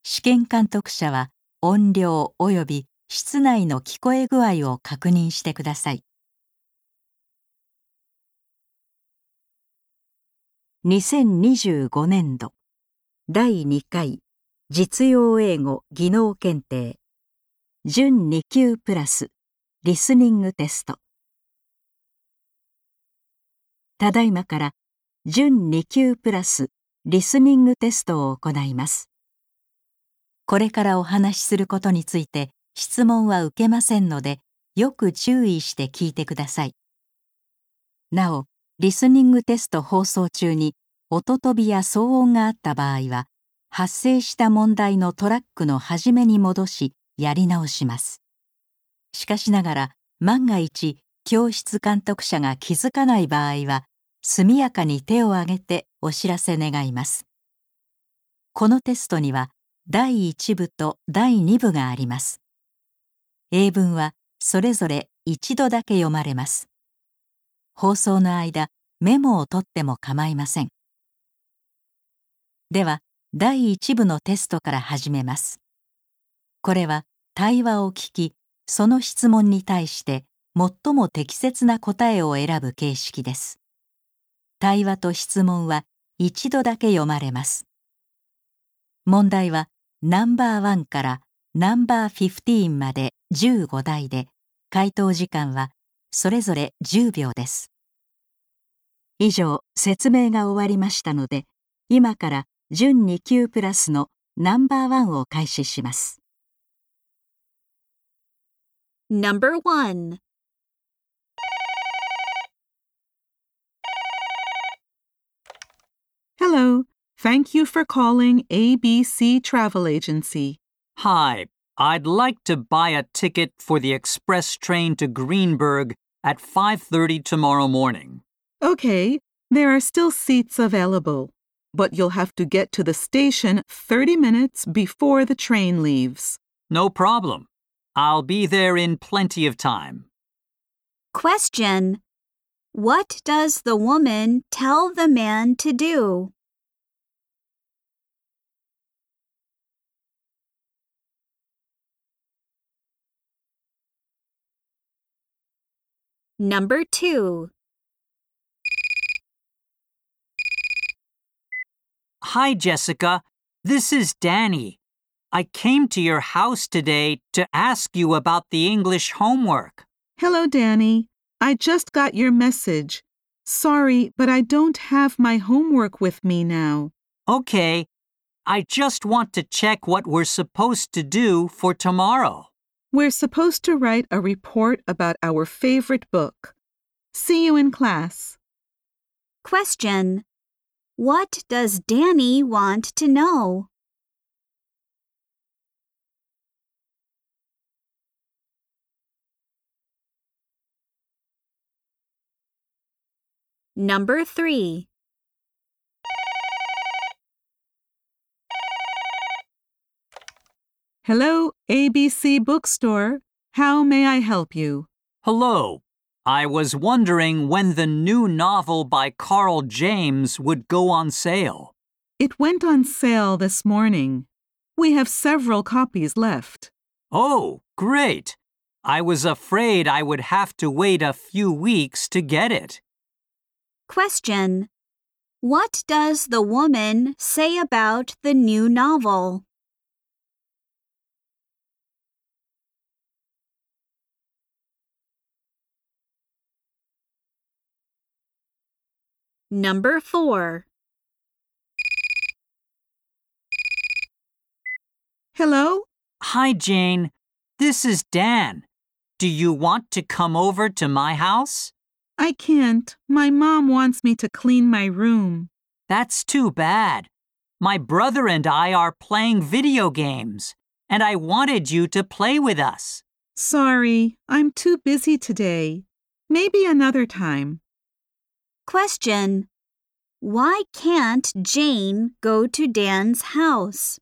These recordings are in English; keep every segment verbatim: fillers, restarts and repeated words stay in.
試験監督者は音量及び室内の聞こえ具合を確認してください。にせんにじゅうごねんどだいにかい実用英語技能検定準に級プラスリスニングテスト。ただいまから準に級プラスリスニングテストを行います。これからお話しすることについて質問は受けませんので、よく注意して聞いてください。なお、リスニングテスト放送中に音飛びや騒音があった場合は、発生した問題のトラックの始めに戻し、やり直します。しかしながら、万が一、教室監督者が気づかない場合は、速やかに手を挙げてお知らせ願います。このテストには、だいいち部とだいに部があります。英文はそれぞれ一度だけ読まれます。放送の間、メモを取っても構いません。では、だいいち部のテストから始めます。これは対話を聞き、その質問に対して最も適切な答えを選ぶ形式です。対話と質問は一度だけ読まれます。問題はナンバーワンからナンバーフィフティーンまでじゅうごだいで、回答時間はそれぞれじゅうびょうです。以上、説明が終わりましたので、今から準に級プラスのナンバーワンを開始します。 Number one. Hello, thank you for calling A B C Travel Agency. Hi, I'd like to buy a ticket for the express train to Greenberg at five thirty tomorrow morning. Okay, there are still seats available, but you'll have to get to the station thirty minutes before the train leaves. No problem. I'll be there in plenty of time. Question. What does the woman tell the man to do? Number two. Hi, Jessica. This is Danny. I came to your house today to ask you about the English homework. Hello, Danny. I just got your message. Sorry, but I don't have my homework with me now. Okay. I just want to check what we're supposed to do for tomorrow. We're supposed to write a report about our favorite book. See you in class. Question. What does Danny want to know? Number three. Hello, A B C Bookstore. How may I help you? Hello. I was wondering when the new novel by Carl James would go on sale. It went on sale this morning. We have several copies left. Oh, great. I was afraid I would have to wait a few weeks to get it. Question. What does the woman say about the new novel? Number four. Hello? Hi, Jane. This is Dan. Do you want to come over to my house? I can't. My mom wants me to clean my room. That's too bad. My brother and I are playing video games, and I wanted you to play with us. Sorry, I'm too busy today. Maybe another time. Question. Why can't Jane go to Dan's house?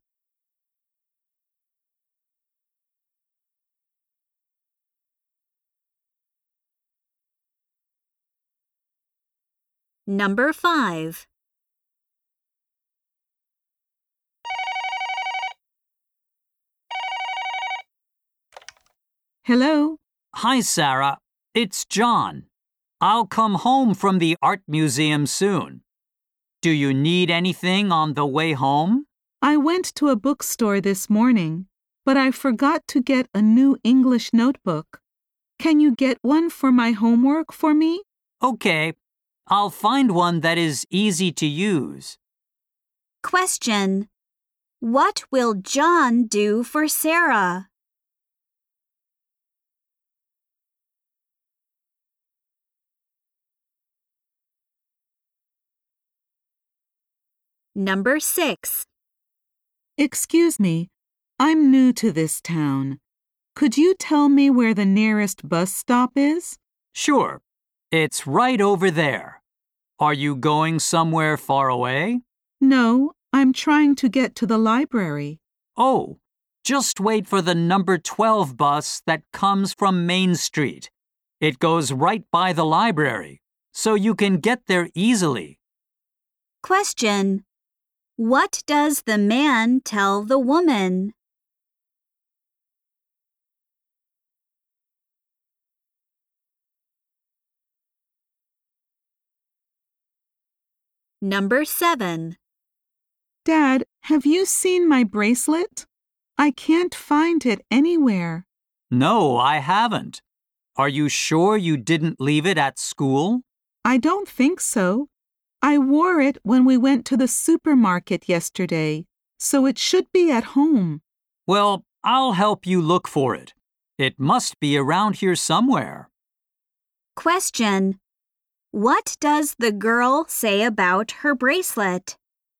Number five. Hello. Hi, Sarah. It's John. I'll come home from the art museum soon. Do you need anything on the way home? I went to a bookstore this morning, but I forgot to get a new English notebook. Can you get one for my homework for me? Okay. I'll find one that is easy to use. Question. What will John do for Sarah? Number six. Excuse me, I'm new to this town. Could you tell me where the nearest bus stop is? Sure. It's right over there. Are you going somewhere far away? No, I'm trying to get to the library. Oh, just wait for the number twelve bus that comes from Main Street. It goes right by the library, so you can get there easily. Question. What does the man tell the woman? Number seven. Dad, have you seen my bracelet? I can't find it anywhere. No, I haven't. Are you sure you didn't leave it at school? I don't think so. I wore it when we went to the supermarket yesterday, so it should be at home. Well, I'll help you look for it. It must be around here somewhere. Question. What does the girl say about her bracelet?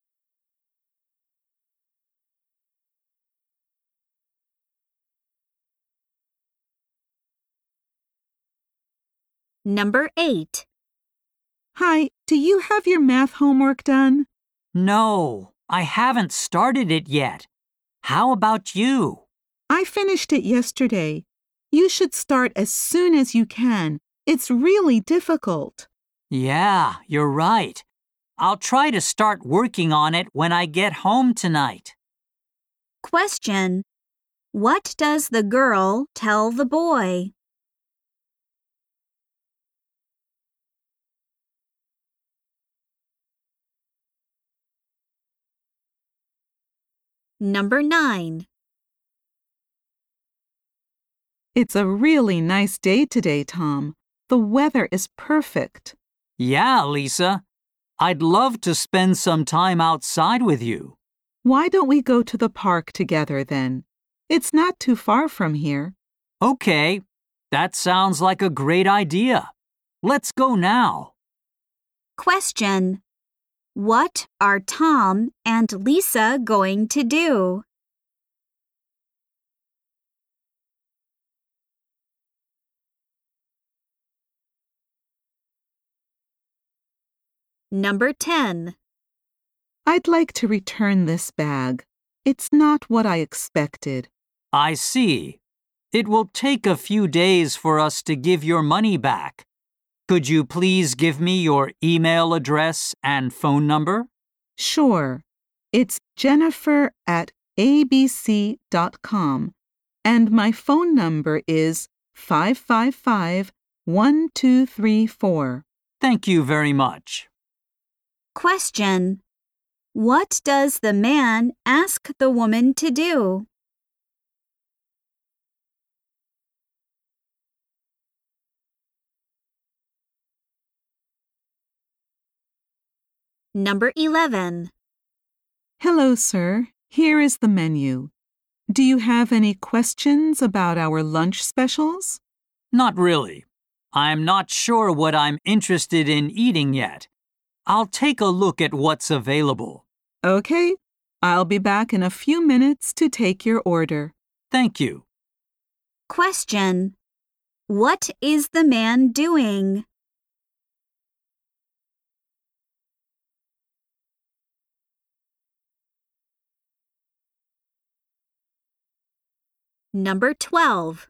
Number eight. Hi, do you have your math homework done? No, I haven't started it yet. How about you? I finished it yesterday. You should start as soon as you can. It's really difficult. Yeah, you're right. I'll try to start working on it when I get home tonight. Question. What does the girl tell the boy? Number nine. It's a really nice day today, Tom. The weather is perfect. Yeah, Lisa. I'd love to spend some time outside with you. Why don't we go to the park together then? It's not too far from here. Okay, that sounds like a great idea. Let's go now. Question. What are Tom and Lisa going to do? Number ten. I'd like to return this bag. It's not what I expected. I see. It will take a few days for us to give your money back. Could you please give me your email address and phone number? Sure. It's Jennifer at a b c dot com, and my phone number is five five five, one two three four. Thank you very much. Question. What does the man ask the woman to do? Number eleven. Hello, sir. Here is the menu. Do you have any questions about our lunch specials? Not really. I'm not sure what I'm interested in eating yet. I'll take a look at what's available. Okay. I'll be back in a few minutes to take your order. Thank you. Question. What is the man doing? Number twelve.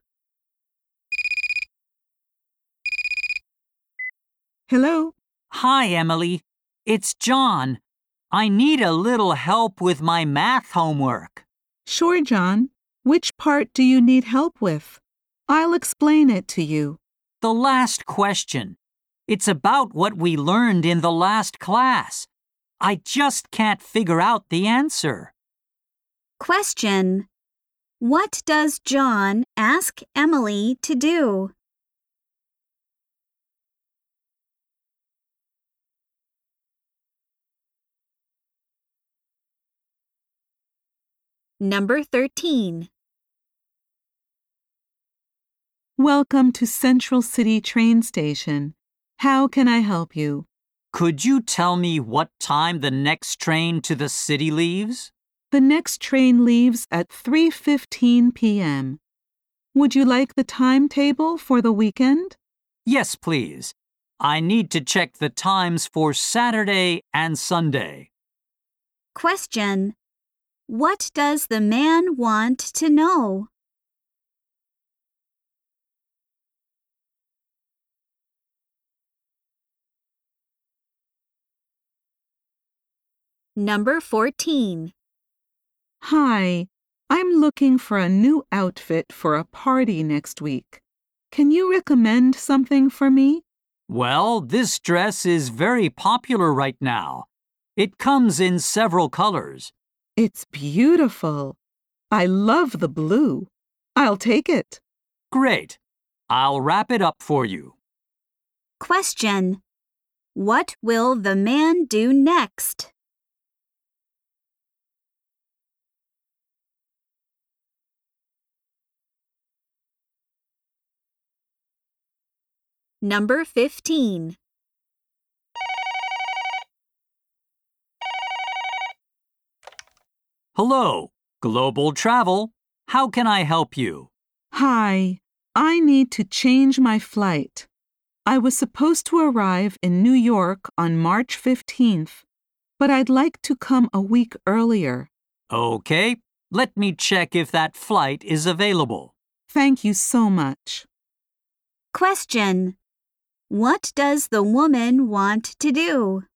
Hello. Hi, Emily. It's John. I need a little help with my math homework. Sure, John. Which part do you need help with? I'll explain it to you. The last question. It's about what we learned in the last class. I just can't figure out the answer. Question. What does John ask Emily to do? Number thirteen. Welcome to Central City Train Station. How can I help you? Could you tell me what time the next train to the city leaves? The next train leaves at three fifteen p.m. Would you like the timetable for the weekend? Yes, please. I need to check the times for Saturday and Sunday. Question. What does the man want to know? Number fourteen. Hi, I'm looking for a new outfit for a party next week. Can you recommend something for me? Well, this dress is very popular right now. It comes in several colors. It's beautiful. I love the blue. I'll take it. Great. I'll wrap it up for you. Question. What will the man do next? Number fifteen. Hello, Global Travel. How can I help you? Hi, I need to change my flight. I was supposed to arrive in New York on March fifteenth, but I'd like to come a week earlier. Okay, let me check if that flight is available. Thank you so much. Question. What does the woman want to do?